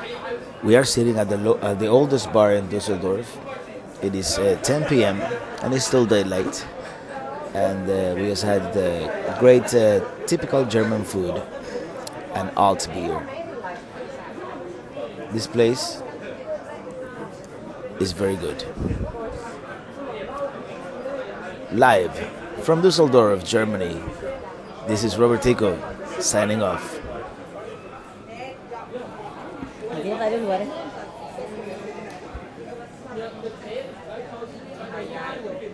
We are sitting at the oldest bar in Dusseldorf. It is 10 p.m. and it's still daylight. And we just had great typical German food and alt beer. This place is very good. Live from Dusseldorf, Germany. This is Robert Tico signing off. Aquí ya varios lugares.